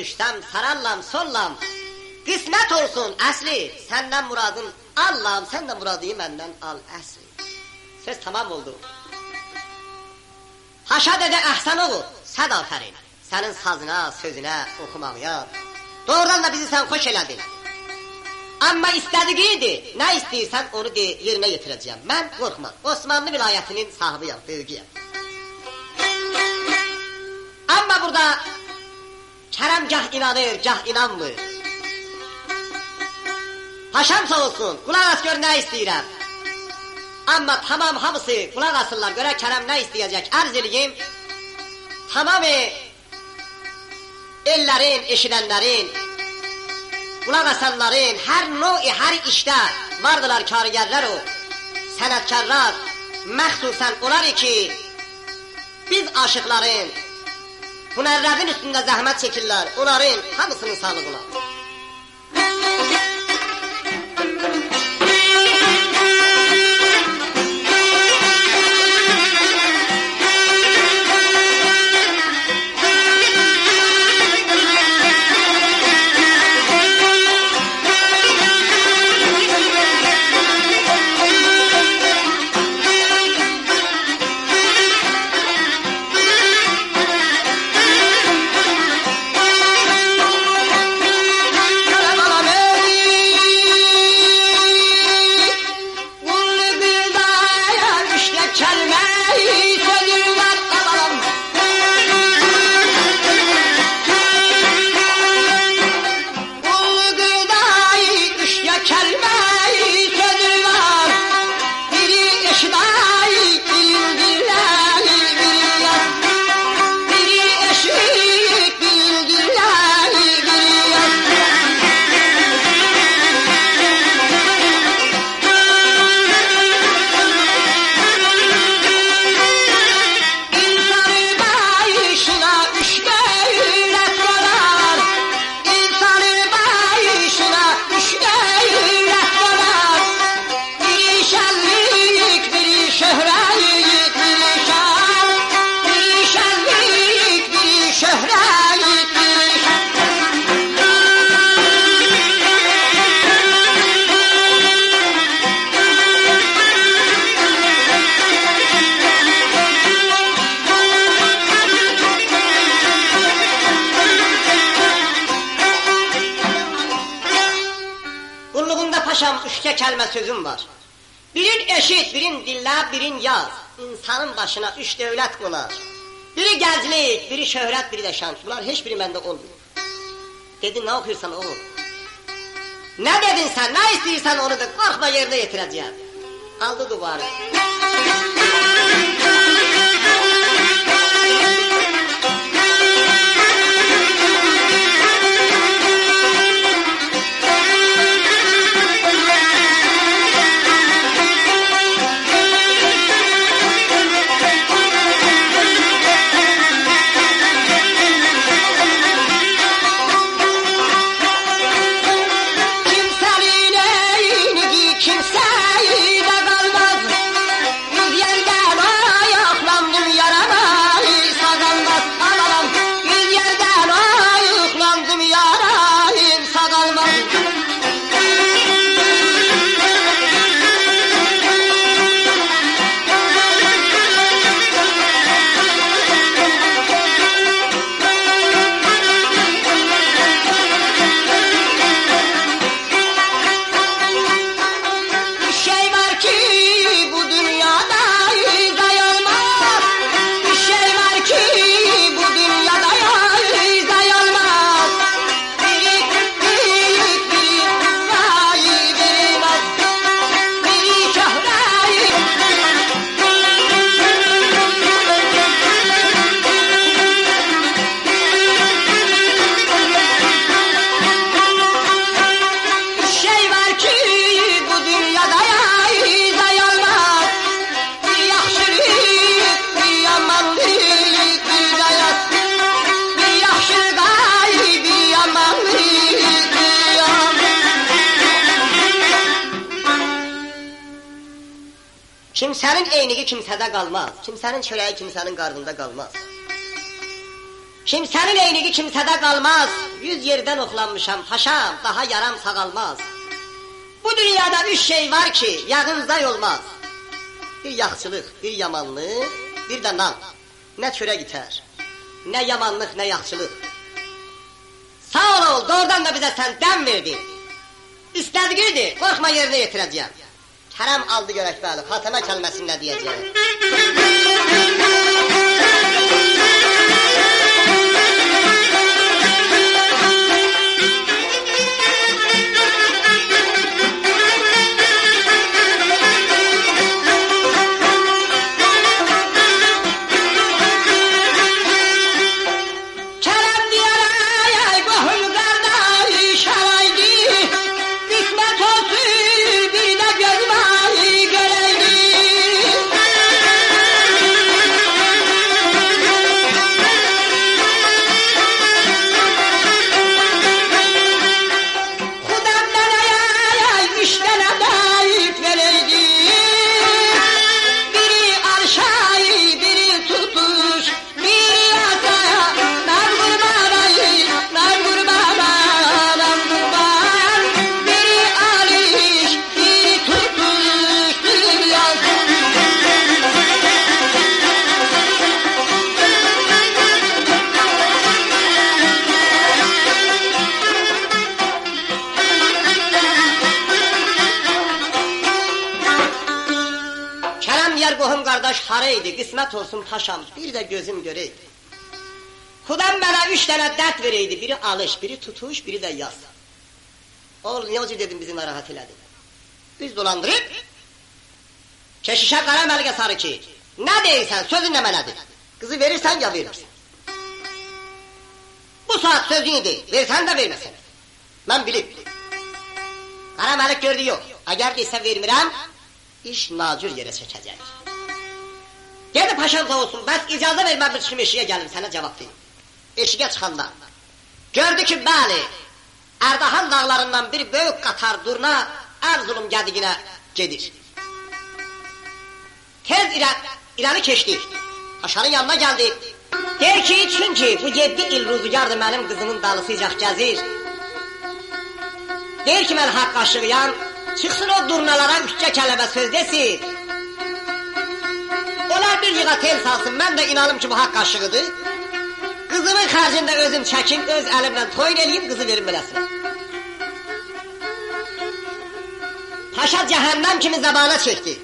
düşsəm, sarallam, sollam. Qismət olsun əsli, səndən muradım allam, sən də muradıyı məndən al əsli. Söz tamam oldu. Haşa dedə əhsən oğul, səd afərin. Sənin sazına, sözünə, oxumağıya. Doğrudan da bizi sən xoş elədin. Amma istədiğiydi, nə istəyirsən onu de, yerinə yetirəcəyəm. Mən qorxmam, Osmanlı vilayətinin sahibiyəm, böyüyəm. Amma burada Kərəm gah inanır, gah inanmır. Paşam sağ olsun, qulaq as gör nə istəyirəm. Amma tamam hamısı qulaq asırlar, görə Kərəm nə istəyəcək, ərz eləyim. Tamamı ellərin, eşidənlərin, qulaq asanların, hər növ, hər işdə vardılar karigərlər o, sənətkarlar, məxsusən onlar ki, biz aşıqların, hünərlərin üstündə zəhmət çəkirlər, onların hamısının sağlığına. Kəlmə sözüm var. Birin eşit, birin dinlə, birin yaz. İnsanın başına 3 dövlət qonar. Biri gənclik, biri şöhrət, biri də şan. Bunlar heç biri məndə olmuyor. Dedin, nə oxuyursan oğul? Nə dedin sən, nə istəyirsən onu da qorxma yerinə yetirəcəyəm. Aldı duvarı. Kimsənin eyniği kimsədə qalmaz. Kimsənin çörəyi kimsənin qarnında qalmaz. Kimsənin eyniği kimsədə qalmaz. 100 yerdən oxlanmışam paşam, daha yaram sağalmaz. Bu dünyada 3 şey var ki, yağınzay olmaz. Bir yaxçılıq, bir yamanlıq, bir də nan. Nə çörək itər, nə yamanlıq, nə yaxçılıq. Sağ ol, doğrudan da bizə sən dəm verdin. İstədiğidir, qorxma yerinə yetirəcəyəm. Kərəm aldı görək bəli, xatəmə kəlməsini nə deyəcəyəm. Haraydı, qismət olsun paşam, bir də gözüm görəydi. Xudam mənə 3 dənə dərd verəydi, biri alış, biri tutuş, biri də yaz. Oğul, niyə ucu dedim bizi narahat elədi? Biz dolandırıb, keşişə qara məlikə sarı ki, nə deyirsən, sözün nə mənədir? Qızı verirsən ya verirsən. Bu saat sözün idi, versən də verməsən. Mən bilib. Qara məlik gördü yox, əgər deyirsə vermirəm, iş nacür yerə çəkəcək. Dedi paşam da olsun, bəs icazə verməmiş kimi eşiyə gəlim, sənə cavab deyim. Eşiyə çıxanda gördü ki, bəli, Ərdahan dağlarından bir böyük qatar durna Erzurum gədiginə gedir. Tez irəli keçdik, paşanın yanına gəldik. Der ki, çünki bu 7 il rüzgardır mənim qızımın dalısıyacaq gəzir. Der ki, mən haqq aşığıyam, çıxsın o durnalara 3 kələbə söz desin. Onlar bir yığa tel salsın, mən də inanım ki, bu haqq aşığıdır. Qızımın xərcində özüm çəkim, öz əlimlə toyun eləyim, qızı verim beləsinə. Paşa cəhənnəm kimi zəbana çəkdi.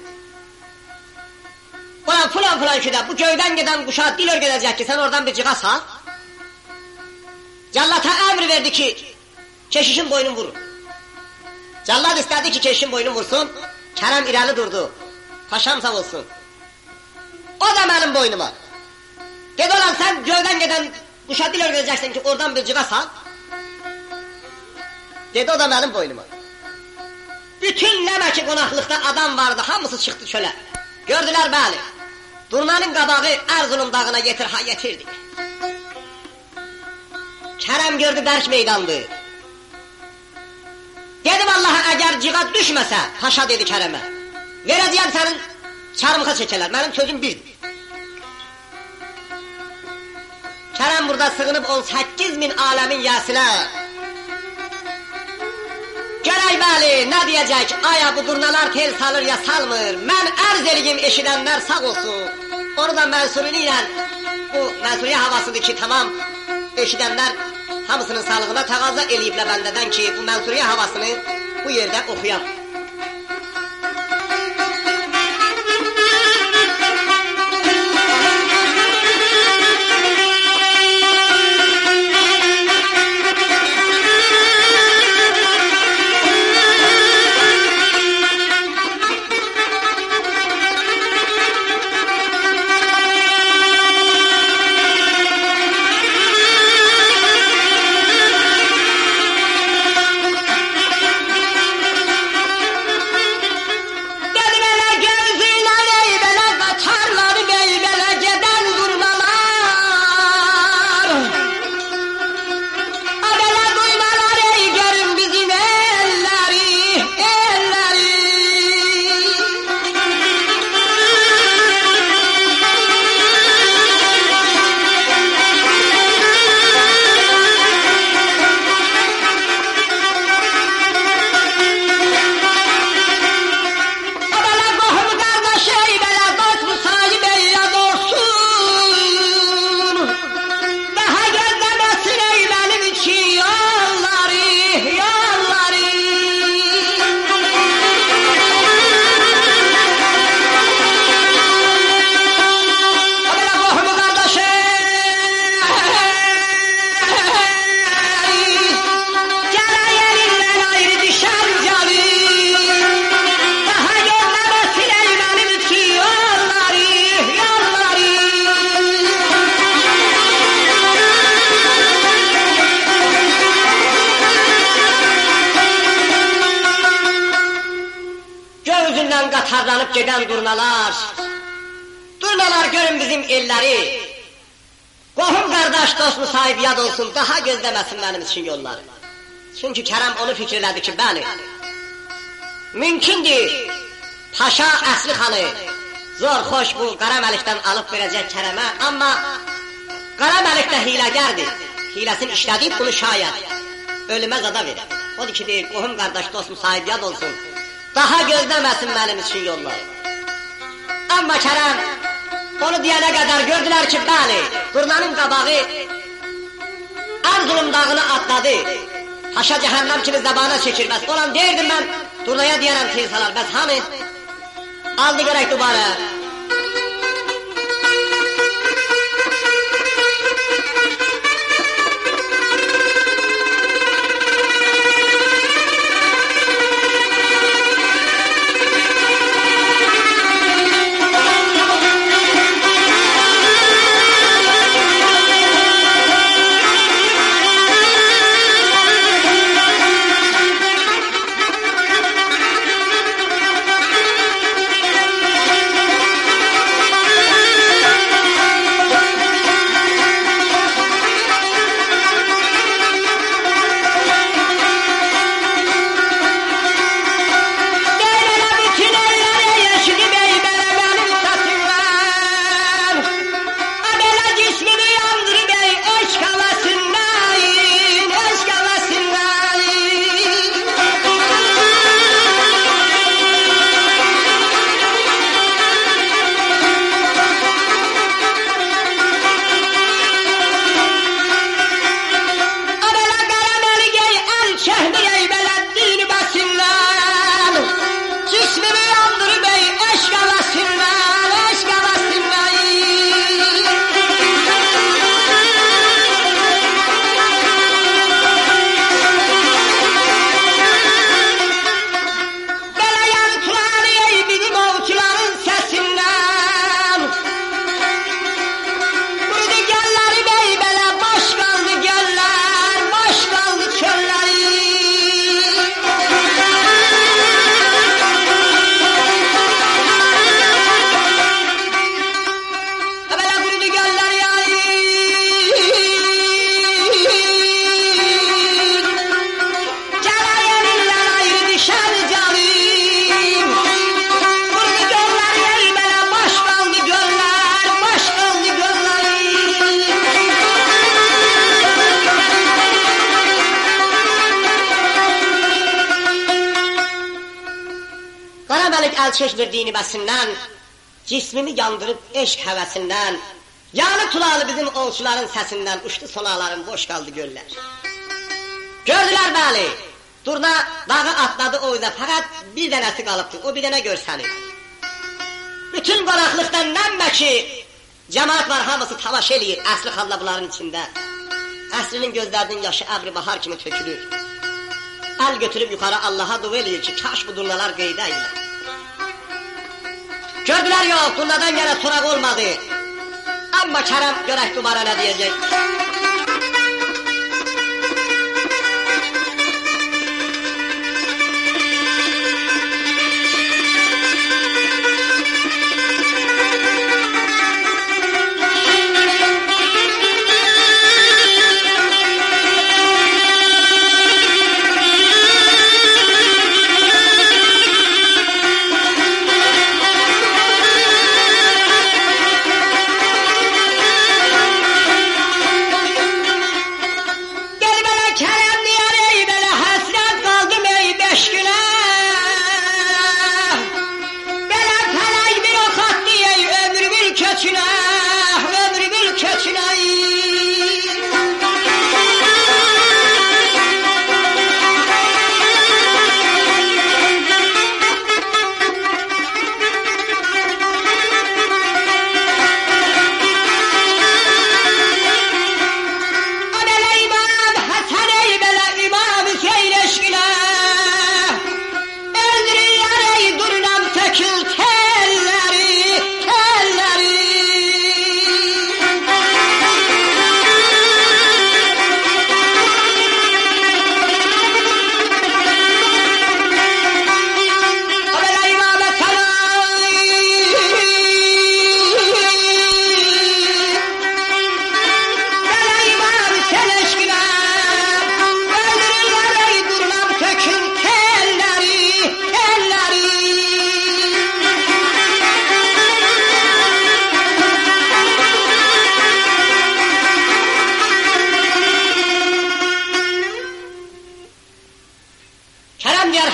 Ulan filan ki də bu göydən gedən quşa dil örgədəcək ki, sən oradan bir cığa sal. Cəllata əmr verdi ki, keşişin boynunu vurun. Cəllad istədi ki, keşişin boynunu vursun, Kərəm irəli durdu. Paşam sağ olsun. O da mənim boynuma. Dedi olan sən göydən gedən quşa dil örgədəcəksin ki, oradan bir cığa sal. Dedi o da mənim boynuma. Bütün nəməki qonaqlıqda adam vardı, hamısı çıxdı çölə. Gördülər bəli, durmanın qabağı Erzurum dağına yetir, ha yetirdi. Kərəm gördü bərk meydandı. Dedi vallahi əgər cığa düşməsə, paşa dedi Kərəmə, verəcəyəm sənin çarmıxa çəkələr, mənim sözüm birdir. Kərəm burada sığınıb 18.000 aləmin yəsinə. Görək bəli, nə deyəcək, aya bu durnalar tel salır ya salmır, mən ərz eləyim eşidənlər sağ olsun. Onu da mənsurunu ilə, bu mənsuriyə havasıdır ki, tamam, eşidənlər hamısının sağlığına təqaza eləyiblə bəndədən ki, bu mənsuriyə havasını bu yerdə oxuyam. tarlanıp gedən durnalar. Durnalar görün bizim elləri. Qohum qardaş dost müsahib yad olsun, daha gözləməsin mənim için yolları. Çünki Kərəm onu fikir elədi ki, bəli, mümkündür Paşa Əsli xanı zor xoş bu Qara Məlikdən alıb verəcək Kərəmə, amma Qara Məlik də hiləgərdir. Hiləsini işlədib bunu şayət ölümə zada verir. Odur ki, deyir, qohum qardaş dost müsahib yad olsun, daha gözləməsin mənim için yolları. Amma Kərəm onu deyənə qədər gördülər ki, bəli, Durnanın qabağı Ərzulum dağını atladı. Paşa cəhənnəm kimi zabana çəkilməz. Olan deyirdim mən, Durnaya deyərəm tez salar. Bəs hamı aldı gərək dubara. Çeşmir dini bəsindən, cismimi yandırıb eşq həvəsindən, yanı tulalı bizim olçuların səsindən, uçdu sonaların, boş qaldı göllər. Gördülər bəli, Durna dağı atladı o yüzden, fakat bir dənəsi qalıbdı, o bir dənə görsəni. Bütün qonaqlıqdan nəmmə ki, cəmaat var, hamısı talaş eləyir, Əsli xanla bunların içində. Əslinin gözlərinin yaşı əbri bahar kimi tökülür. Əl götürüb yuxarı Allaha dua eləyir ki, kaş bu durnalar qeydə ilə. Gördülər yox, Durnadan yenə soraq olmadı. Amma Kərəm görək dubara nə deyəcək.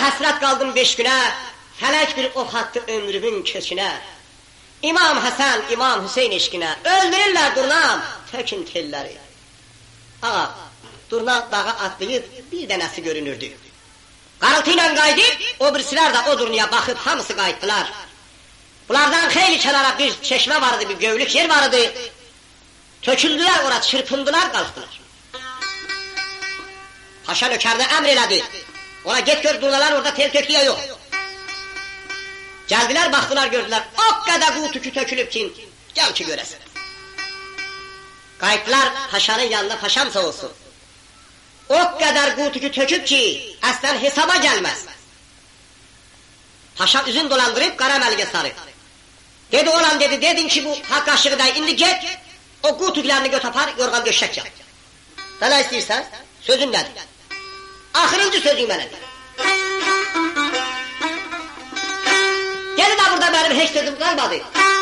həsrət qaldım 5 günə, fələk bir ox attı ömrümün köçünə. İmam Həsən, İmam Hüseyin eşqinə, öldürürlər durnam, tökün telləri. Ağa, durna dağa atlayıb bir dənəsi görünürdü. Qarıltı ilə qayıdıb, o birisilər də o durnaya baxıb hamısı qayıtdılar. Bunlardan xeyli kənara bir çeşmə vardı, bir gövlük yer vardı. Töküldülər ora, çırpındılar, qalxdılar. Paşa nökərinə əmr elədi. Ona get gör, durnalar orada tel töküyə yox. Gəldilər, baxdılar, gördülər. O qədər qutuku tökülüb ki, gəl ki görəsin. Qayıtdılar paşanın yanına, paşam sağ olsun. O qədər qutuku töküb ki, əslən hesaba gəlməz. Paşa üzün dolandırıb Qara Məlikə sarı. Dedi olan dedi, dedin ki bu haqq aşığı da indi get, o qutuklarını göt apar, yorğan döşək yap. Da nə istəyirsən? Sözün nədir? Axırıncı sözün mənədir. Geri də burada mənim heç sözüm qalmadı.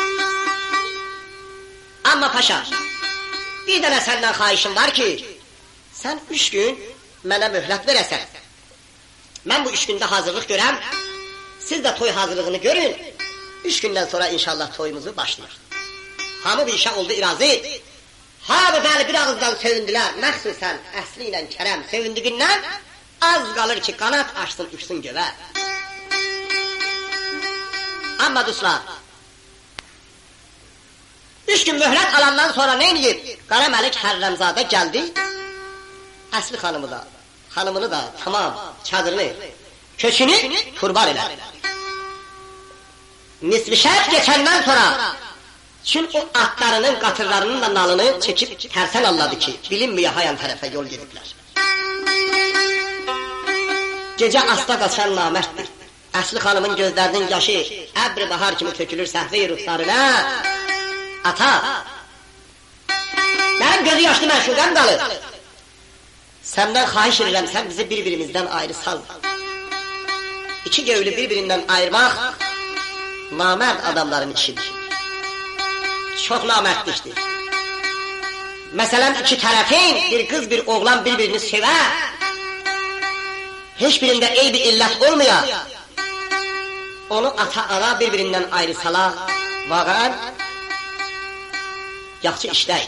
Amma paşa, bir dənə səndən xahişim var ki, sən 3 gün mənə möhlət verəsən. Mən bu 3 gündə hazırlıq görəm, siz də toy hazırlığını görün. 3 gündən sonra inşallah toyumuzu başlayır. Hamı bir işə oldu irazı. Hamı bəli bir ağızdan sevindilər. Məxsusən Əsli ilə Kərəm sevindiğindən az qalır ki qanat açsın uçsun gövə. Amma dostlar, 3 gün möhlət alandan sonra nə edib? Qara Məlik Hərrəmzadə gəldi. Əsli xanımını da tamam çadırını, köçünü turbar elədi. Nisbi şərt geçəndən sonra çün o atlarının, qatırlarının da nalını çəkib tərsən anladı ki, bilinmiyor hayan tərəfə yol gediblər. Gecə asta qaçan namərddir. Əsli xanımın gözlərinin yaşı əbri bahar kimi tökülür səhvə-i ruhlarına. Ata, mənim gözü yaşlı məşuqəm qalır. Səndən xahiş edirəm, sən bizi bir-birimizdən ayrı sal. 2 gövlü bir-birindən ayırmaq namərd adamların işidir. Çox namərdlikdir. Məsələn, 2 tərəfin, bir qız, bir oğlan bir-birini sevər. Heç birində eybi illət olmaya, onu ata-ana bir-birindən ayrı sala, vaqan, yaxşı işləyir.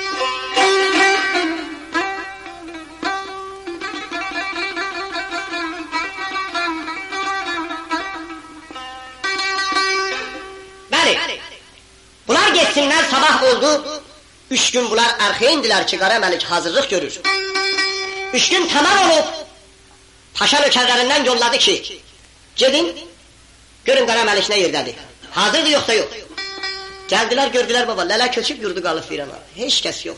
Bunlar geçsinlər, sabah oldu. 3 gün bunlar arxaya indilər ki, Qara Məlik hazırlıq görür. 3 gün tamam olub, paşa nökərlərindən yolladı ki, gedin, görün Qara Məlik nə yerdədir. Hazırdır, yoxsa yox. Gəldilər, gördülər baba, lələ köçüb yurdu qalıb virana. Heç kəs yox.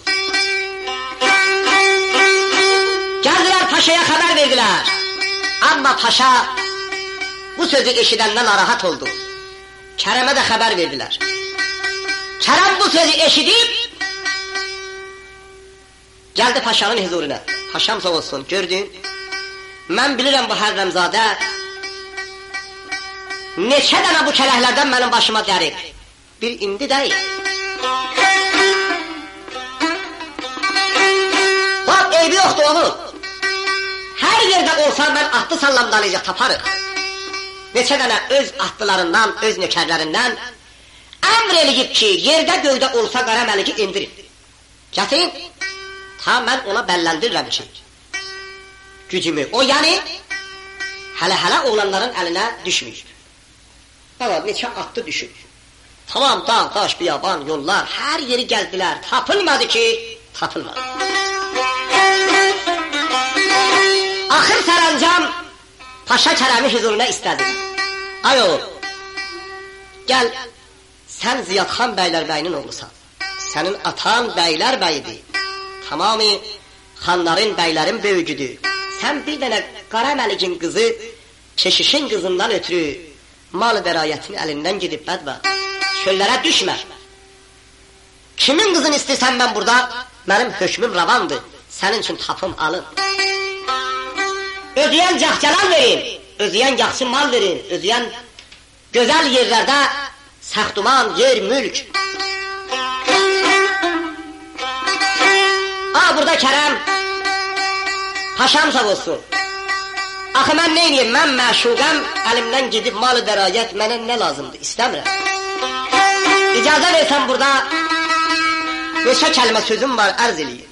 Gəldilər, paşaya xəbər verdilər. Amma paşa bu sözü eşidəndən narahat oldu. Kərəmə də xəbər verdilər. Kərəm bu sözü eşidib gəldi paşanın huzuruna. Paşam sağ olsun, gördün. Mən bilirəm bu Hərrəmzadə neçə dənə bu kələklərdən mənim başıma dərib. Bir indi deyil. Bak, eybi yoxdur onun. Hər yerdə olsa mən atlı sallamdalayacaq taparıq. Neçə dənə öz atlılarından, öz nökərlərindən əmr eləyib ki, yerdə göydə olsa Qara Məliki indirin. Gətirin, ta mən ona bəlləndirirəm ki, gücümü. O yəni, hələ oğlanların əlinə düşməyib. Evet, neçə atlı düşüb. Tamam, dağ, daş, biyaban, yollar, hər yeri gəldilər. Tapılmadı ki, tapılmadı. Axır sərəncam, Paşa Kərəmi huzuruna istədi. Ay oğul, gəl, sən Ziyadxan bəylər bəyinin oğlusan. Sənin atan bəylər bəyidir. Tamamı xanların, bəylərin böyücüdür. Sən bir dənə Qara Məlikin qızı, keşişin qızından ötürü mal vərayətin əlindən gedib bədbəxt. Çöllərə düşmə. Kimin qızını istəyirsən mən burada? Mənim hökmüm ravandır. Sənin üçün tapım alın. Özüyən cəhcəlan verin. Özüyən yaxşı mal verin. Özüyən gözəl yerlərdə səxduman, yer, mülk. Burada Kərəm, paşam sağ olsun. Axı mən neyniyim, mən məşuqəm, əlimdən gedib mal-ı dərayət, mənə nə lazımdır, istəmirəm. İcazə versən burada, neçə kəlmə sözüm var, ərz eləyim.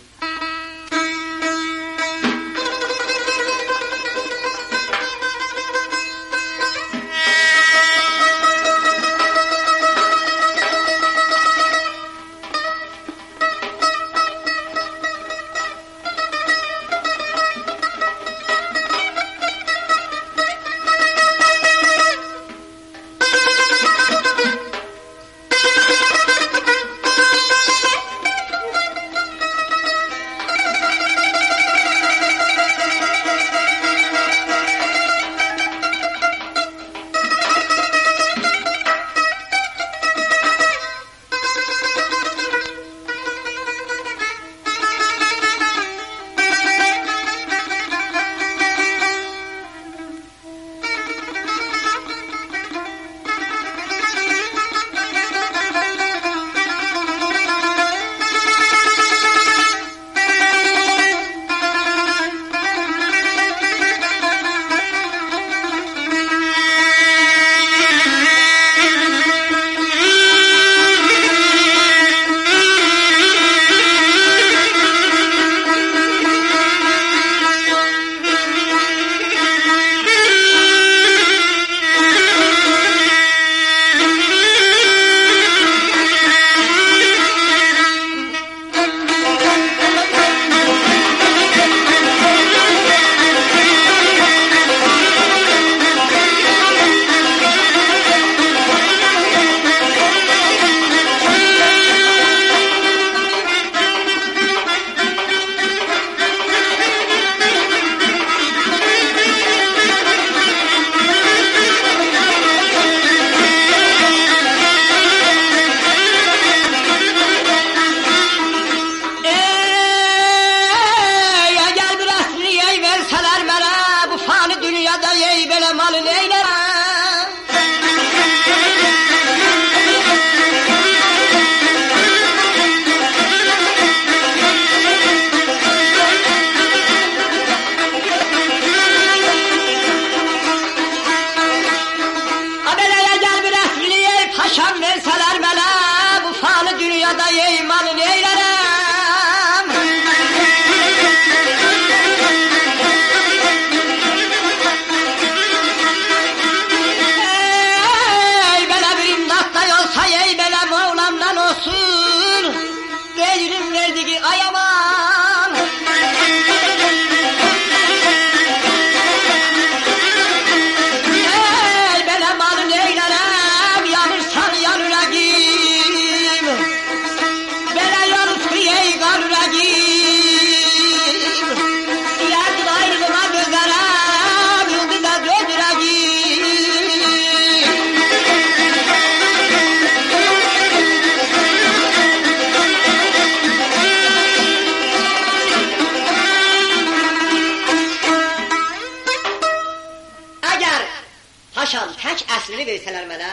Versələr mənə,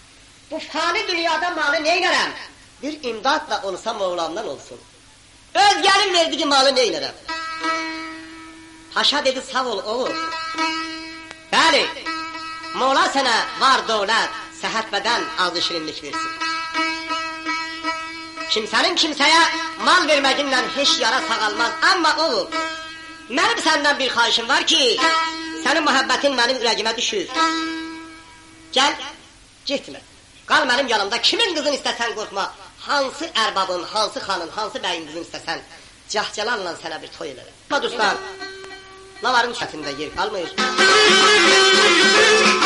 bu fani dünyada malı neynərəm? Bir imdadla olsa Mevlamdan olsun. Öz gəlin verdiği malı neynərəm? Paşa dedi, sağ ol oğul. Bəli, Mola sənə var dövlət, səhət bədən ağzı şirinlik versin. Kimsənin kimsəyə mal verməginlə heç yara sağalmaz. Amma oğul, mənim səndən bir xahişim var ki, sənin mühəbbətin mənim ürəyimə düşür. Gəl, getmə. Qal mənim yanımda, kimin qızın istəsən qorxma. Hansı ərbabın, hansı xanın, hansı bəyin qızın istəsən, cəhcəlanla sənə bir toy edərəm. Dostlar, lavarın çətində yer qalmır.